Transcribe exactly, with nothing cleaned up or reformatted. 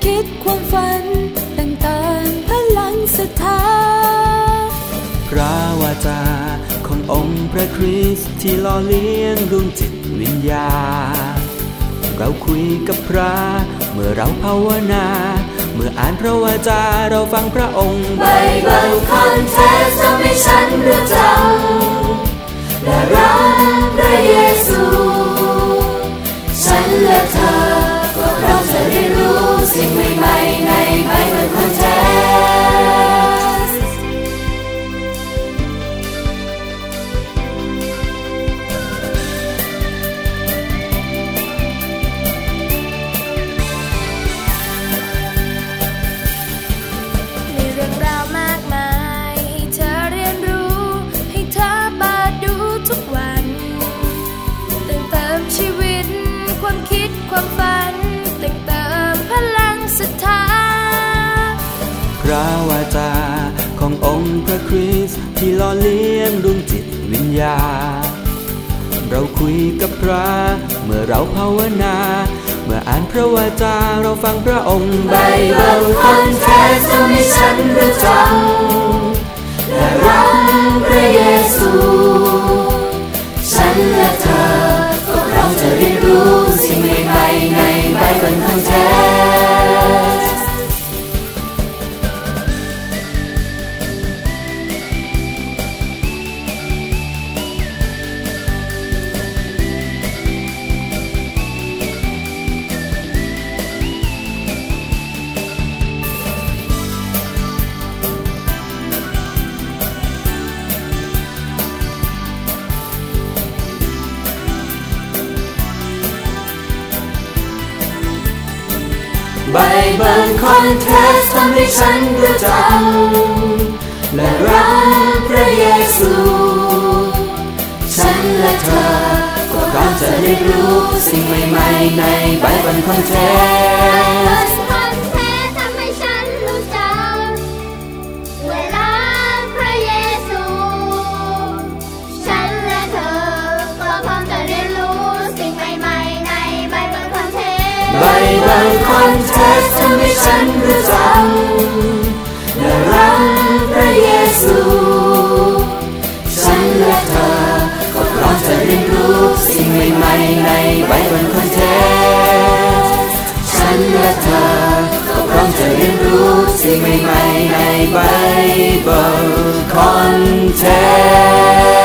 คิดความฝันต่างๆพลังศรัทธาพระวาจาขององค์พระคริสต์ที่หล่อเลี้ยงดวงจิตวิญญาณเราคุยกับพระเมื่อเราภาวนาเมื่ออ่านพระวาจาเราฟังพระองค์ไบเบิลคอนเทสต์ทำให้ฉันรู้จักและรักพระเยซูฉันและเธอก็พร้อมจะได้รู้สิ่งใหม่ๆในไบเบิลคอนเทสต์มีเรื่องราวมากมายให้เธอเรียนรู้ให้เธอเปิดดูทุกวันเติมเติมชีวิตความคิดความฝันเติมเติมพลังศรัทธาพระวาจาขององค์พระคริสต์ที่หล่อเลี้ยงดวงจิตวิญญาณเราคุยกับพระเมื่อเราภาวนาเมื่ออ่านพระวาจาเราฟังพระองค์ไบเบิลคอนเทสต์ทำให้ฉันรู้จักและรักพระเยซูฉันและเธอก็เราจะได้รู้สิ่งใหม่ๆในไบเบิลคอนเทสต์ไบเบิลคอนเทสต์ทำให้ฉันรู้จักและรักพระเยซูฉันและเธอก็พร้อมจะได้รู้สิ่งใหม่ๆในไบเบิลคอนเทสต์ทำให้ฉันรู้จักและรักพระเยซูฉันและเธอก็พร้อมจะเรียนรู้สิ่งใหม่ๆในไบเบิลคอนเทสต์ไบเบิลคอนเทสต์ทำให้ฉันรู้จักและรักพระเยซูฉันและเธอก็พร้อมจะเรียนรู้สิ่งใหม่ๆในไบเบิลคอนเทสต์ฉันและเธอก็พร้อมจะเรียนรู้สิ่งใหม่ๆในไบเบิลคอนเทสต์